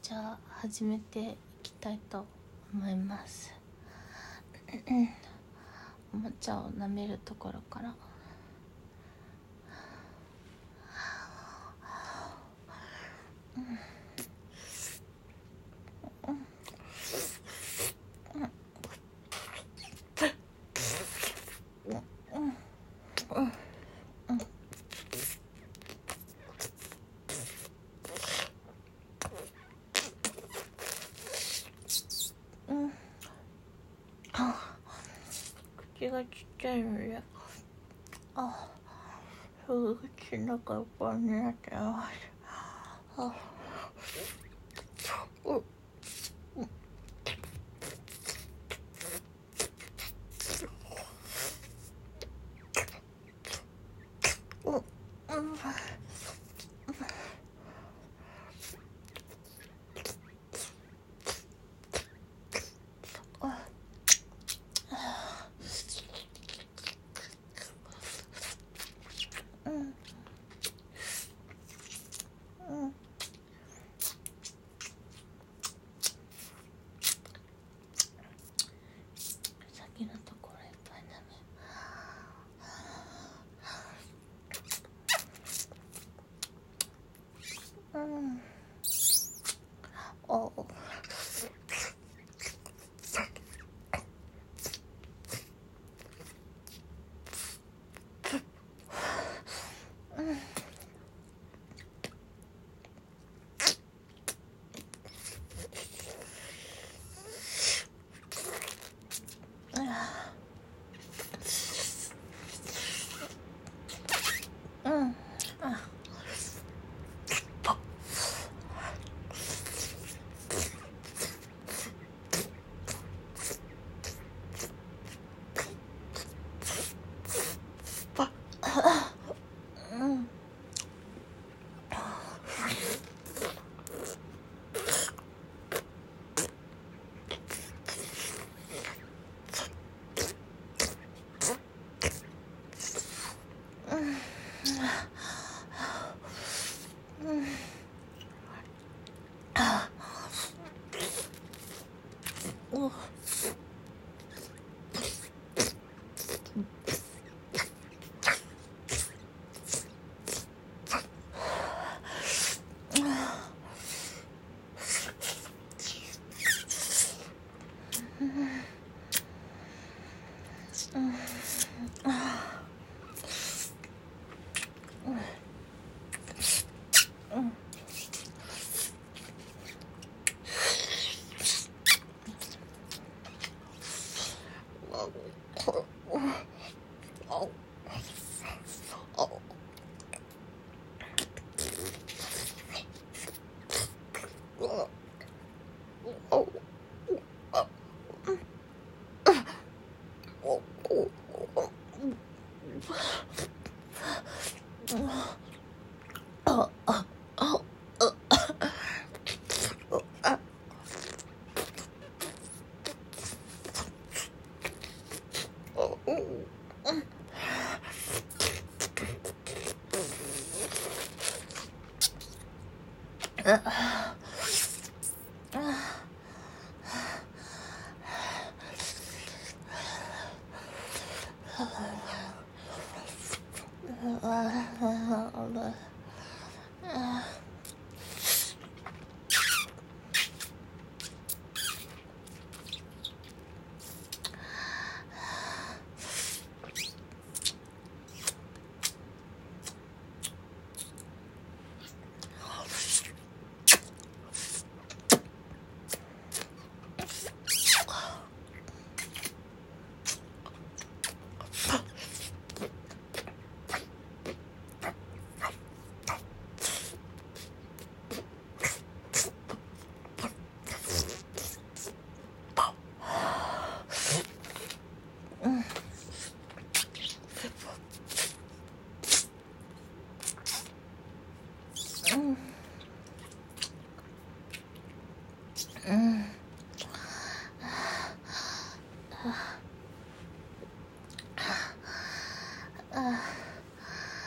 じゃあ始めていきたいと思いますおもちゃを舐めるところから口がちっちゃいのですぐ口の中いっぱいになってます先のところいっぱいだね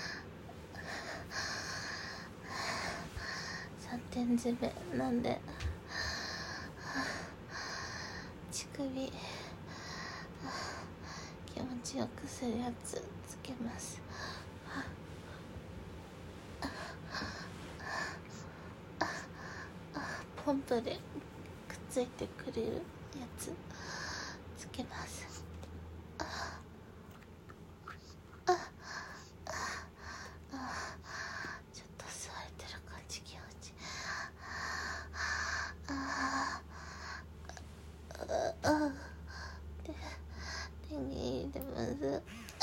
3点締めなんで首気持ちよくするやつつけます。ポンプでくっついてくれるやつつけます。ちょっと吸われてる感じ気持ちいい。手に入れます。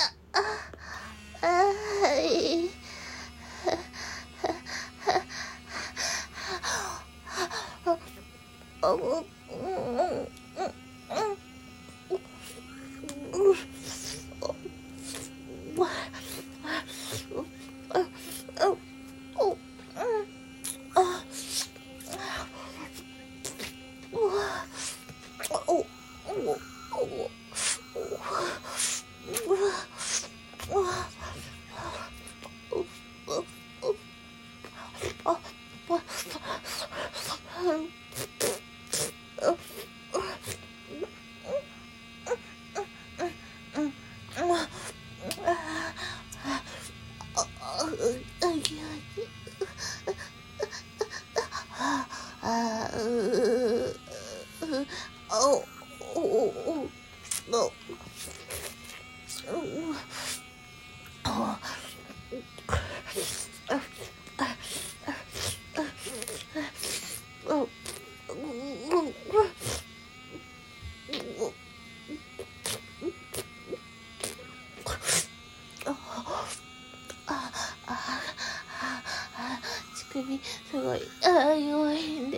乳首すごい弱いんです。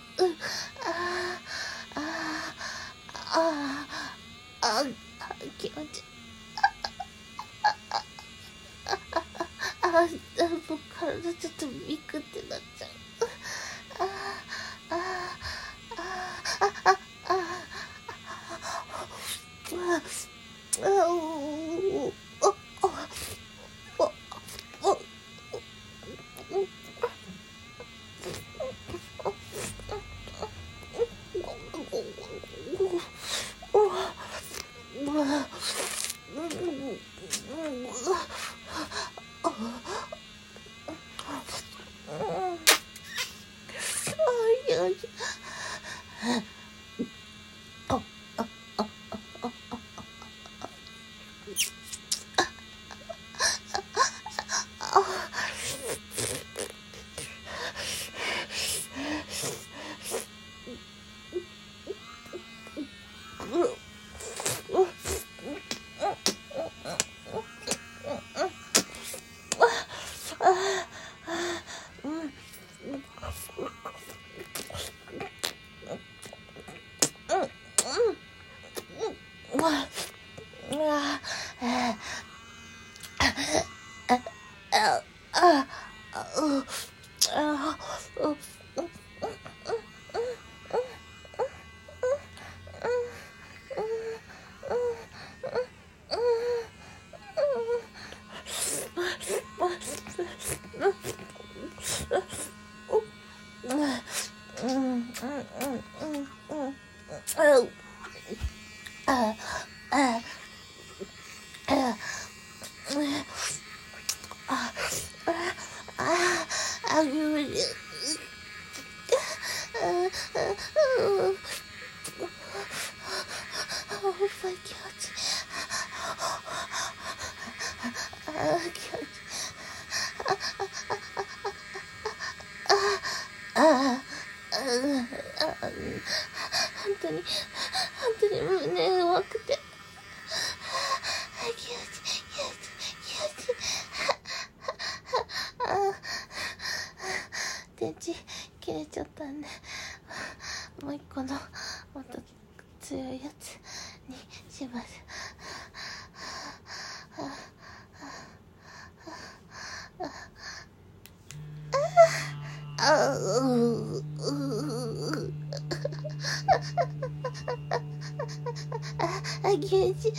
気持ち僕体ちょっとビクってなっちゃう。本当に胸が弱くて電池切れちゃったんでもう一個のもっと強いやつにします。気持ち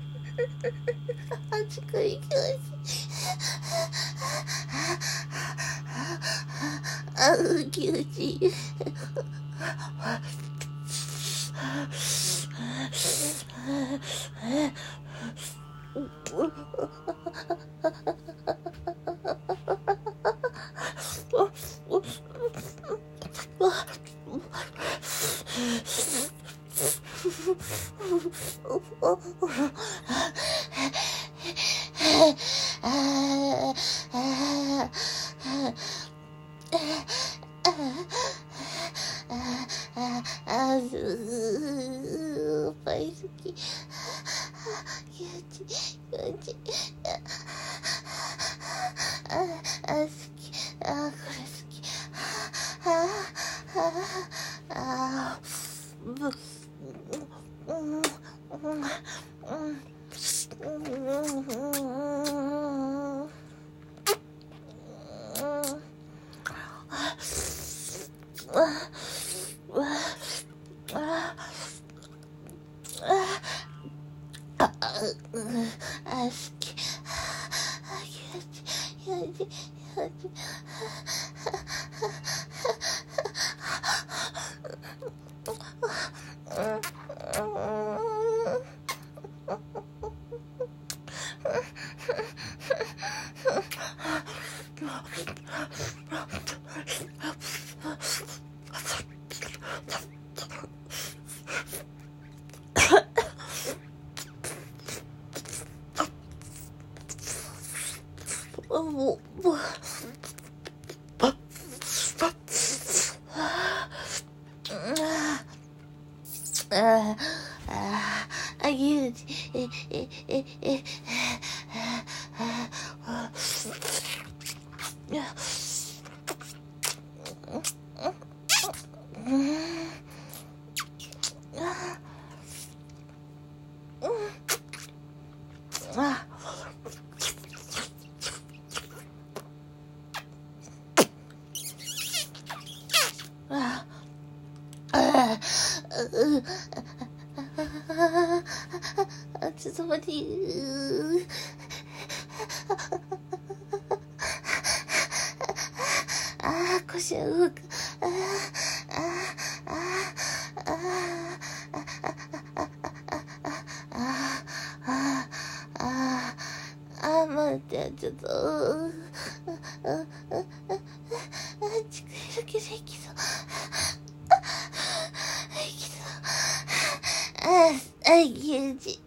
足首気持ちいい。気持ちいい。パイ好き。気持ちいい。気持ちいい。好き。これ好き。好き。ちょっと待って。腰が動く。待って、ちょっと。ちくいだけでいきそう。気持ちいい。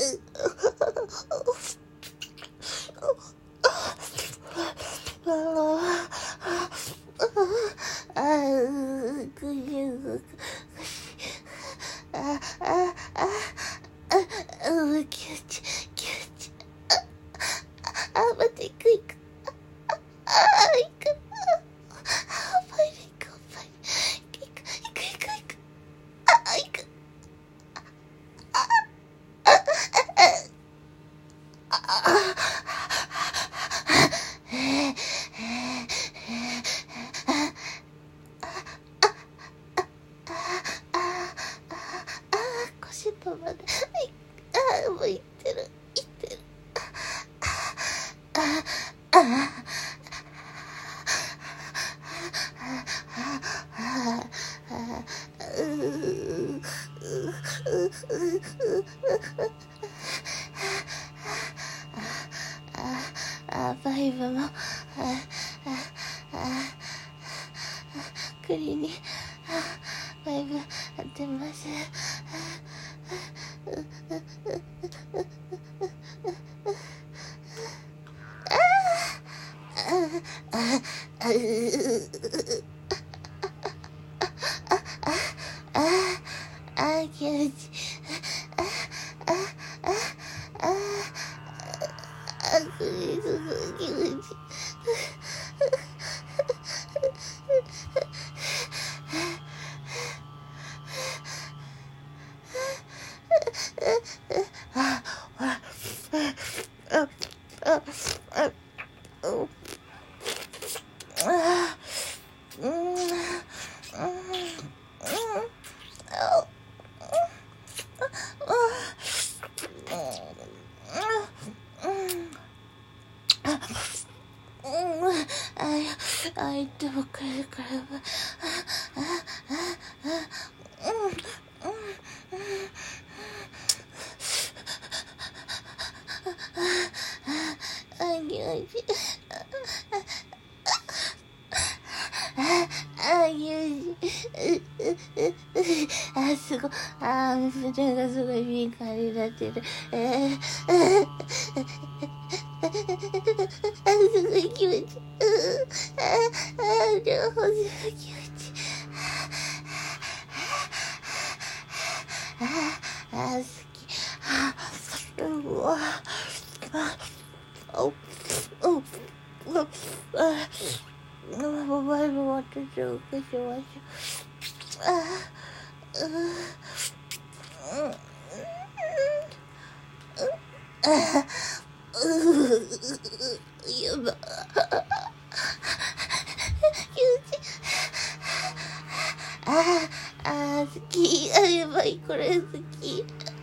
待って、行く。腰とまで。もう行ってる。バイブも栗にバイブ当てます。気持ちいい。これすごい気持ちいい。 相手ばっかりだからやばい。すごい。胸がすごい敏感になってる。すごい気持ちいい。両方すごい気持ちいい。好き。うわ。前も私を受けしましょう。やば。好き。やばい、これ好き。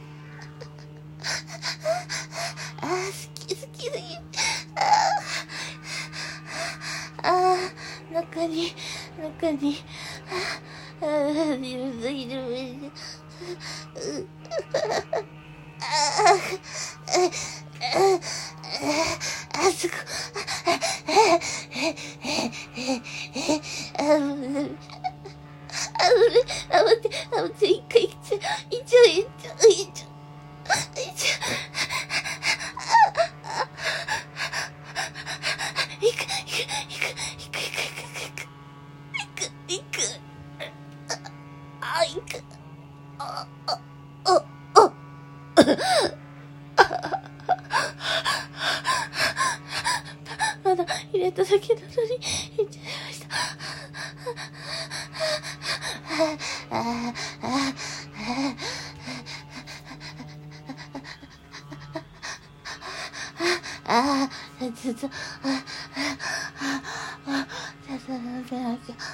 好きすぎ。中にいる。すごい。待って、一回、まだ入れただけなのに入っちゃいました。ちょっと飲めなきゃ。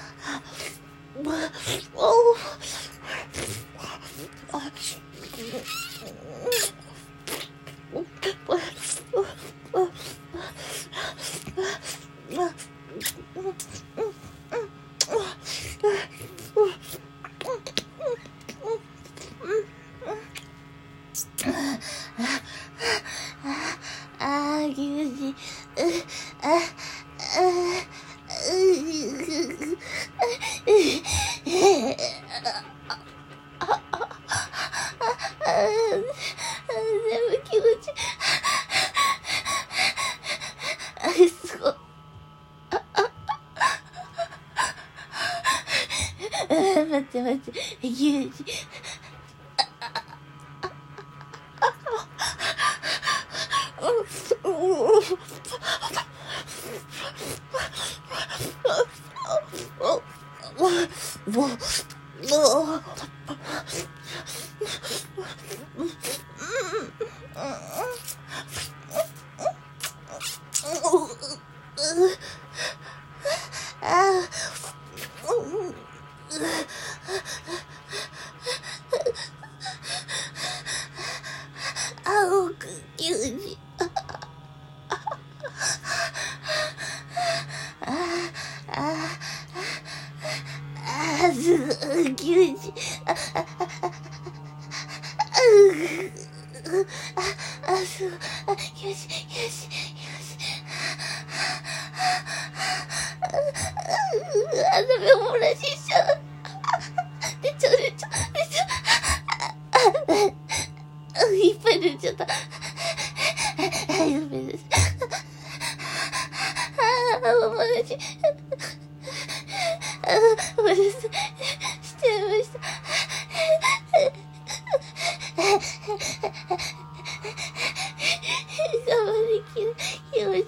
全部気持ちいい。すごい。待って、牛耳。いっぱい出ちゃった。ごめんなさい。ごめんなさい。ごめんなさい。しちゃいました。我慢できる気持ち。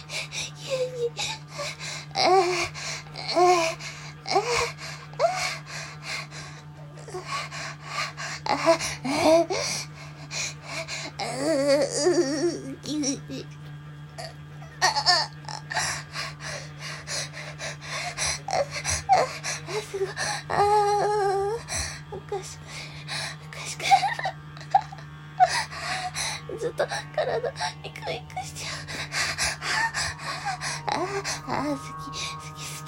おかしくずっと体ビクビクしちゃう。好き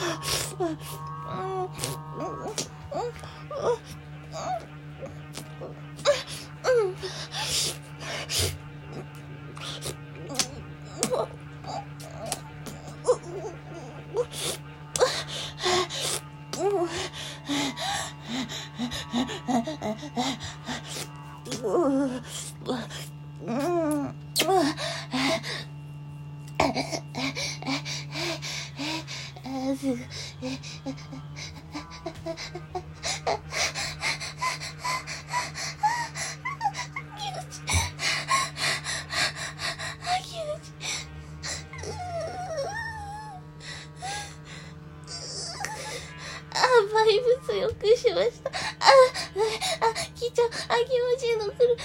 バイブスよくしました。気持ちいいのくる。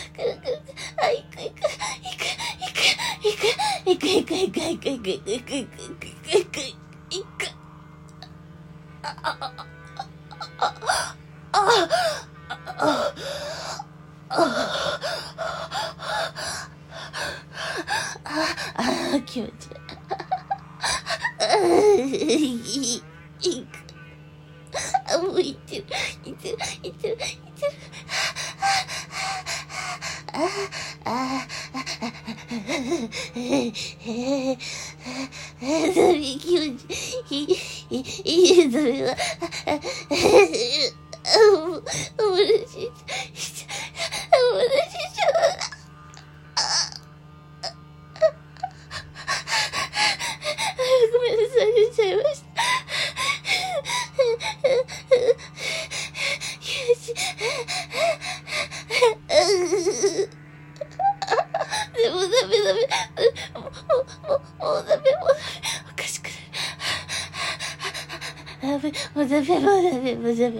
気持ちいい。もういってる。気持ちいい。それはおもらしちゃごめんなさい、出ちゃいました。でもダメ。もうダメ。おかしくなる。もうダメ。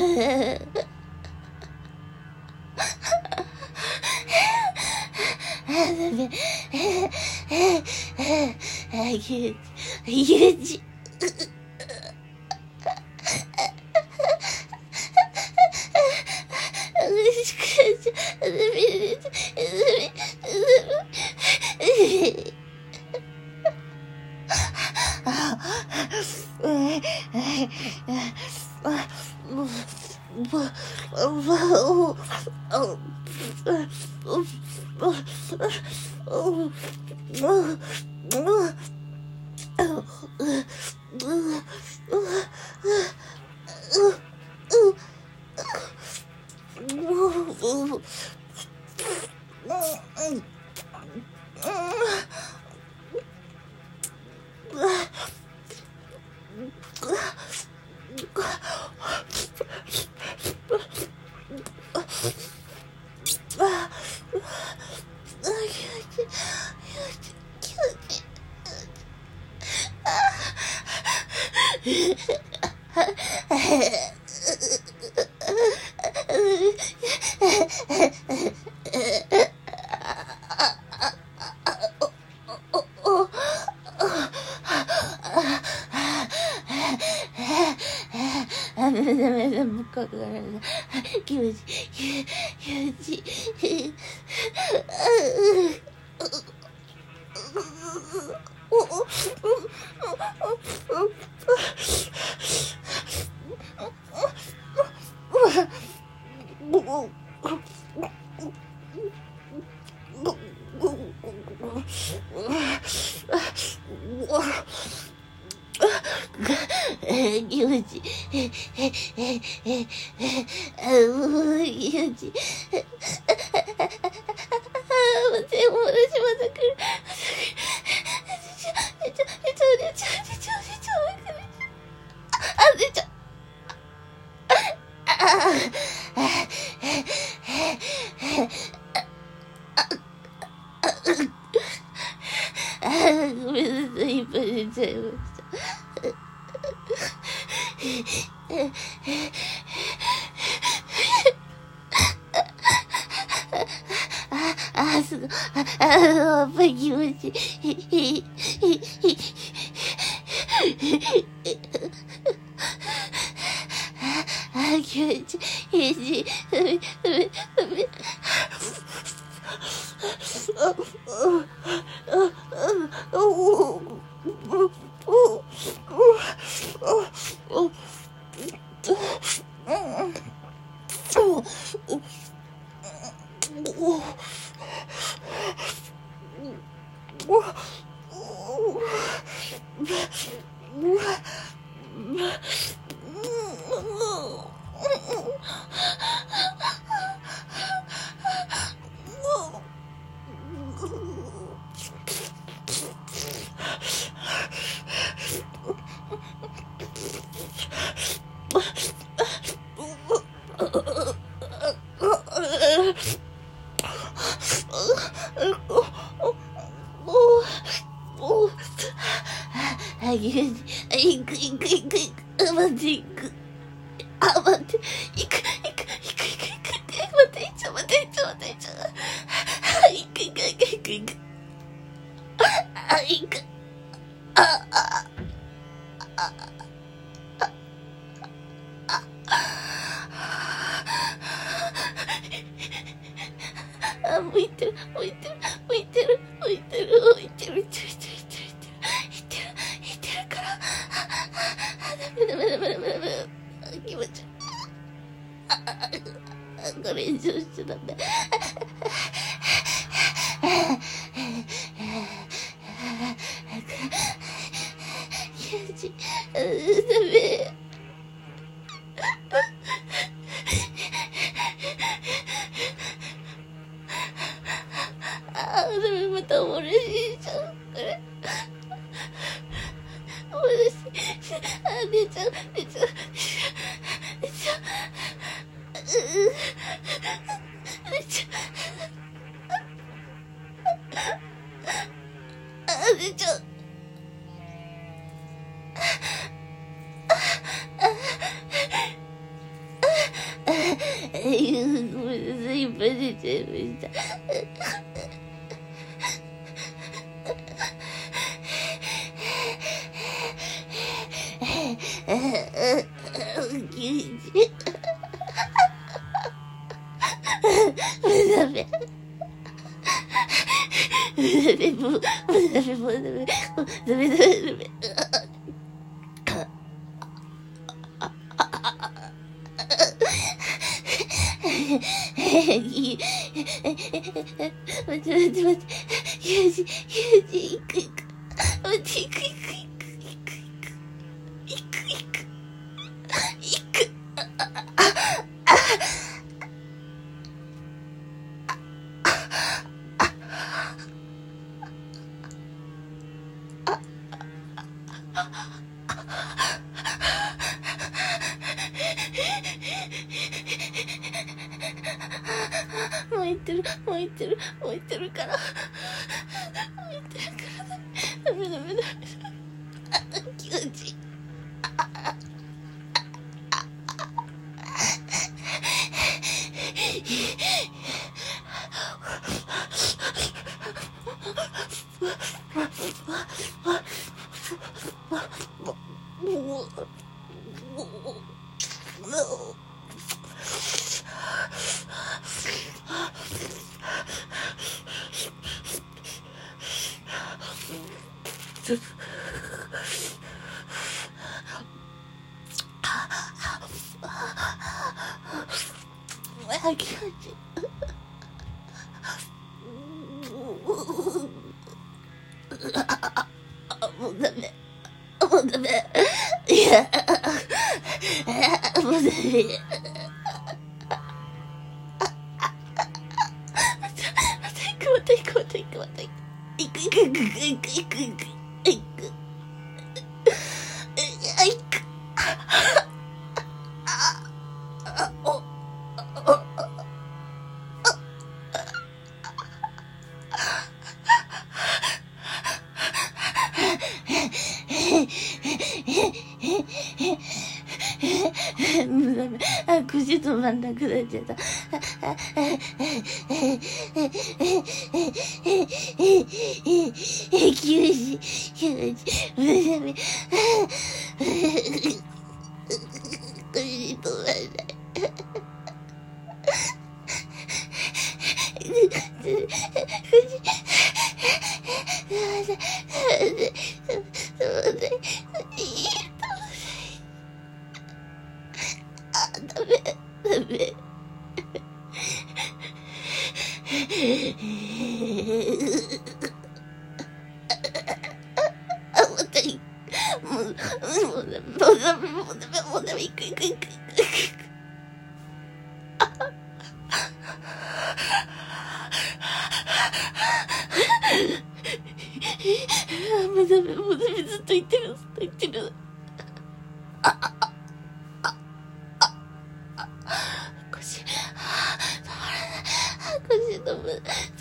気持ちいい。ごめんなさい、いっぱい出ちゃいました。すごい。やっぱり気持ちいい。気持ちいい。 口止まんなくなっちゃった。 もうダメ、行く。もうダメ、ずっと言ってる。腰、止まらない。腰止まらない。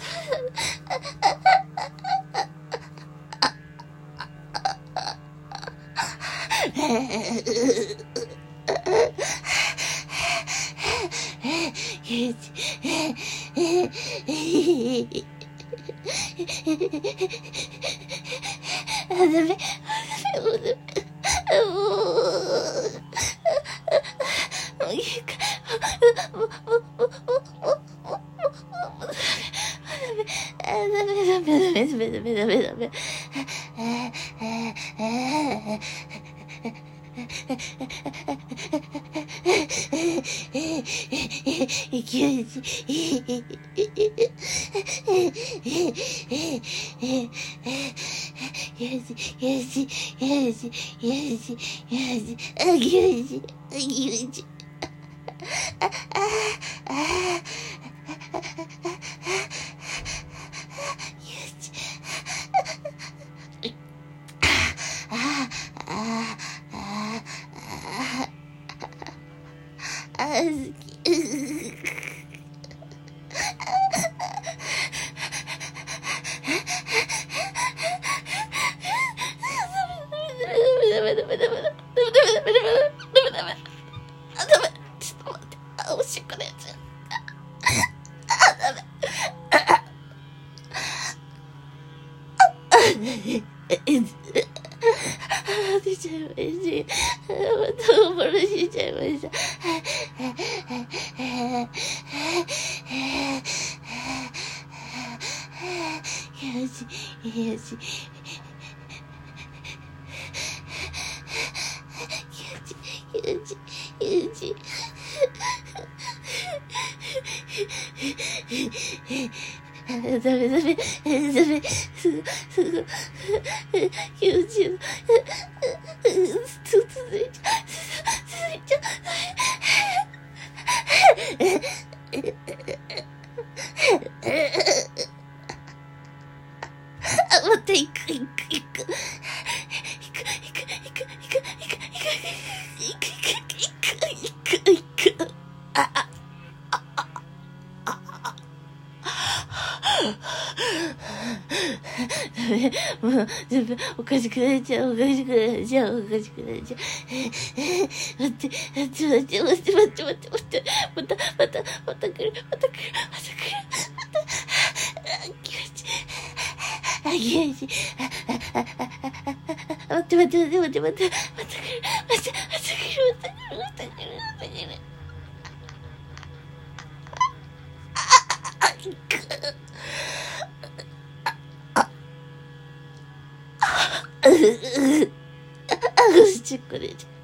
出ちゃいました。またおぼろしちゃいました。よし。ダメ。続いちゃまた行く。もう全部おかしくなっちゃう。待ってまた来る。気持ち待ってまた来る。ちっこれち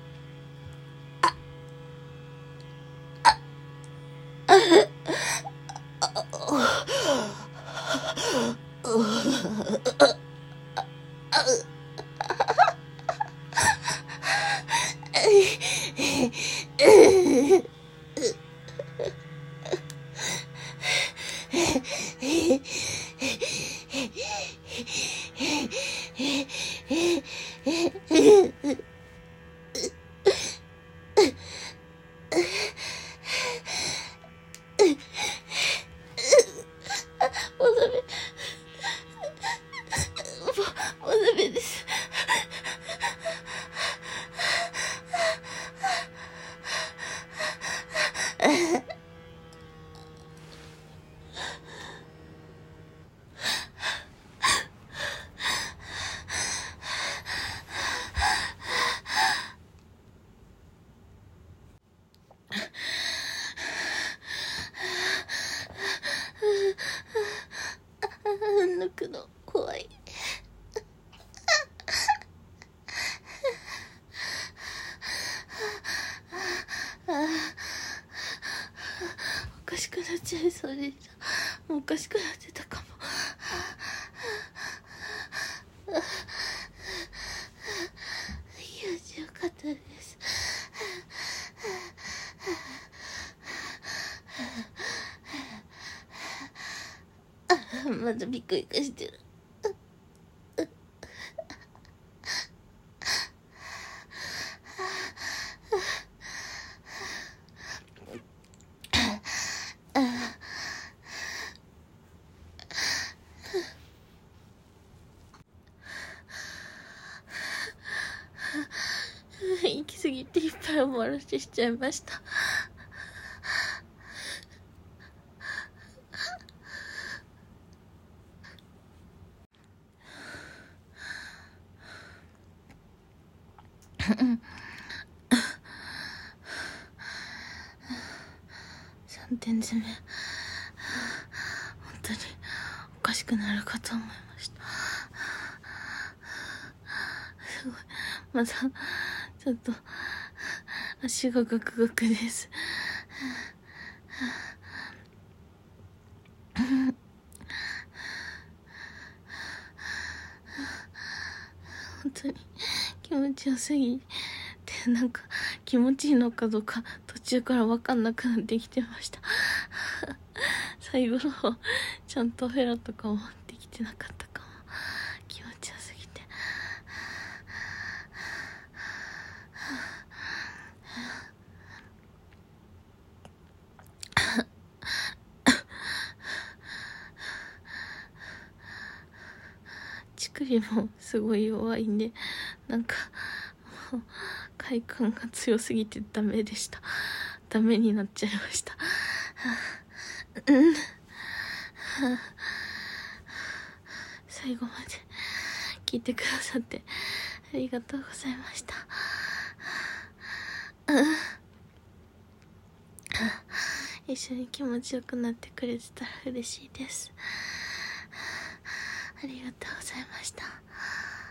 もうダメです。抜くの怖い。おかしくなっちゃいそうでした。もうおかしくなってたかも。よかったです。 まだビクビクしてる。行き過ぎていっぱいおもらししちゃいました。3点詰め、本当におかしくなるかと思いました。すごい、まだちょっと足がガクガクです。本当に気持ちよすぎて、なんか気持ちいいのかどうか途中から分かんなくなってきてました。最後の方ちゃんとフェラとかもできてなかったかも。気持ちよすぎて乳首もすごい弱いんで、なんかもう快感が強すぎてダメでした。ダメになっちゃいました。最後まで聞いてくださってありがとうございました。一緒に気持ちよくなってくれてたら嬉しいです。ありがとうございました。